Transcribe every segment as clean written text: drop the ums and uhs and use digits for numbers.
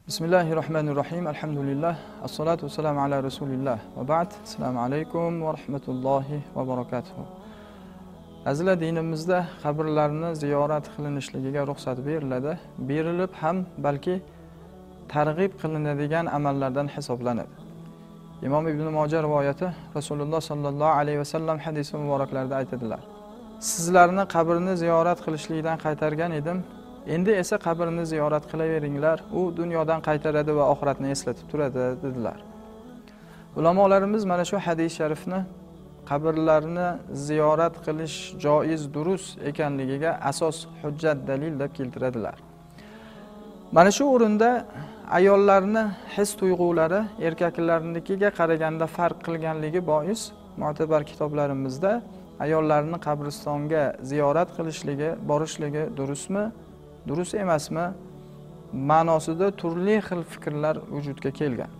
Bismillahirrahmanirrahim. Alhamdulillah. Assalatu wassalamu ala rasulillah. Va ba'd. Assalomu alaykum va rahmatullohi va barakatuh. Azizlar, dinimizda qabrlarni ziyorat qilinishligiga ruxsat beriladi. Berilib ham balki targ'ib qilinadigan amallardan hisoblanadi. Imom Ibn Mojah rivoyati Rasululloh sallallohu alayhi vasallam hadis muboraklarida aytadilar: "Sizlarni qabrni ziyorat qilishlikdan qaytargan edim. Endi esa qabrni ziyorat qilaveringlar, u dunyodan qaytaradi va oxiratni eslatib turadi", dedilar. Ulamolarimiz mana shu hadis sharifni qabrlarni ziyorat qilish joiz, durust ekanligiga asos, hujjat, dalil deb keltiradilar. Mana shu o'rinda ayollarni his tuyg'ulari erkaklarnikiga qaraganda farq qilganligi bois mu'tabar kitoblarimizda ayollarni qabristonga ziyorat qilishligi, borishligi durustmi, durust emasmi ma'nosida turli xil fikrlar vujudga kelgan.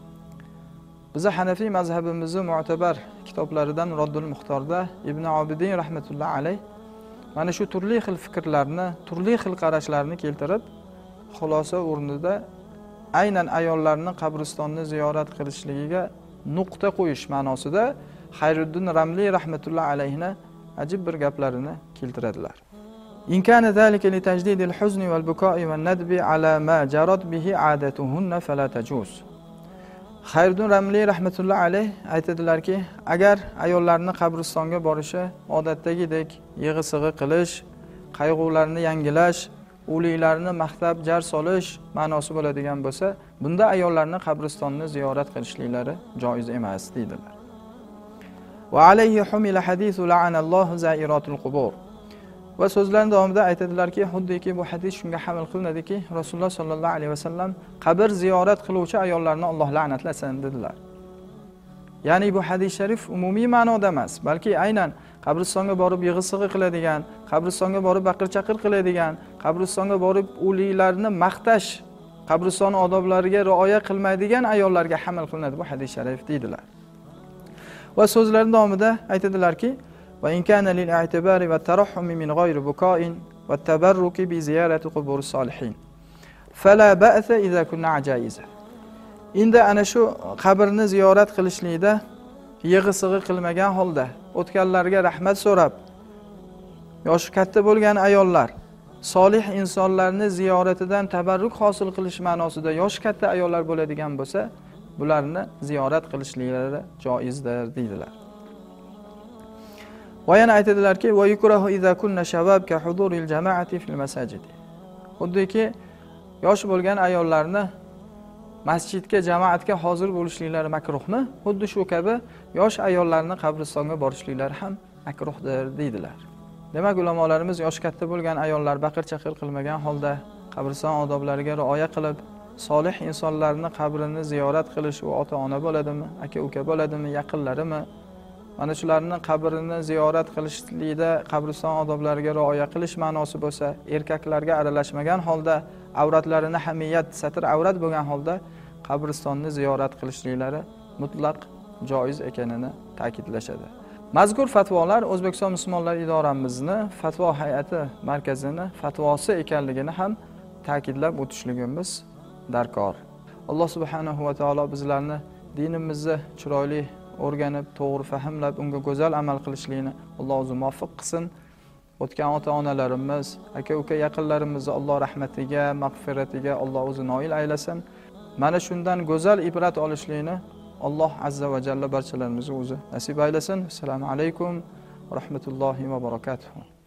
Biza Hanafiy mazhabimizning mu'tabar kitoblaridan Roddul Muxtorda Ibn Abidin rahmatullohi alayh mana shu turli xil fikrlarni, turli xil qarashlarni keltirib, xulosa o'rnida aynan ayollarning qabristonni ziyorat qilishligiga nuqta qo'yish ma'nosida Xayruddin Ramli rahmatullohi alayhni ajib bir gaplarini keltiradilar. "In kana zalika li tajdidil huzni wal buka'i wan nadbi ala ma jarat bihi 'adatuhunna fala tajuz." Xayruddin Ramli rahmatullohi alayh aytadilarki, agar ayollarning qabristonga borishi odatdagidek yig'i-sig'i qilish, qayg'ularni yangilash, o'liklarni maqtab jar solish ma'nosi bo'ladigan bo'lsa, bunda ayollarning qabristonni ziyorat qilishliklari joiz emas, deydilar. Va alayhi humila hadisu la'anallohu za'iratul qubur. Va so'zlar davomida aytadilarki, xuddiki bu hadis shunga hamil qilinadiki, Rasululloh sallallohu alayhi vasallam qabr ziyorat qiluvchi ayollarni Alloh la'natlasin, dedilar. Ya'ni bu hadis sharif umumiy ma'noda emas, balki aynan qabristonga borib yig'i-sig'i qiladigan, qabristonga borib baqir-chaqir qiladigan, qabristonga borib o'liklarni maqtash, qabriston odoblariga rioya qilmaydigan ayollarga hamil qilinadi bu hadis sharif, deydilar. Va so'zlar davomida aytadilarki, va in kana lil i'tibari va tarahhumi min ghayri buka'in va tabarruki bi ziyarati quburis solihin fala ba'sa idza kunna ajaiza. Endi ana shu qabrni ziyorat qilishlikda yig'i-sig'i qilmagan holda, o'tganlarga rahmat so'rab, yoshi katta bo'lgan ayollar solih insonlarni ziyoratidan tabarruk hosil qilish ma'nosida yoshi katta ayollar bo'ladigan bo'lsa, bularni ziyorat qilishliklari joizdir, deydilar. Va yana aytadilarki, va yukrahu idza kunna shabab ka huduril jama'ati fil masajid. Xuddiki yosh bo'lgan ayollarni masjidga, jamoatga hozir bo'lishliklari makruhmi? Xuddi shu kabi yosh ayollarni qabristonga borishliklari ham makruhdir, deydilar. Demak, ulamolarimiz yoshi katta bo'lgan ayollar baqir-chaqir qilmagan holda qabriston odoblariga rioya qilib, solih insonlarni qabrini ziyorat qilish, u ota-ona bo'ladimi, aka-uka bo'ladimi, yaqinlarimi, mana shularning qabrini ziyorat qilishlikda qabriston odoblariga rioya qilish ma'nosi bo'lsa, erkaklarga aralashmagan holda, avratlarini hamiyat, satr avrat bo'lgan holda qabristonni ziyorat qilishliklari mutlaq joiz ekanini ta'kidlashadi. Mazkur fatvolar O'zbekiston musulmonlar idoramizni fatvo hay'ati markazini fatvosi ekanligini ham ta'kidlab o'tishligimiz darkor. Alloh subhanahu va taolo bizlarni dinimizni chiroyli o'rganib, to'g'ri fahmlab, unga go'zal amal qilishlikni Alloh o'zi muvaffaq qilsin. O'tgan ota-onalarimiz, aka-uka yaqinlarimizni Alloh rahmatiga, mag'firatiga Alloh o'zi noil aylasin. Mana shundan go'zal ibrat olishlikni Alloh azza va jalla barchalarimizga o'zi nasib aylasin. Assalomu alaykum va rahmatullohi va barakatuh.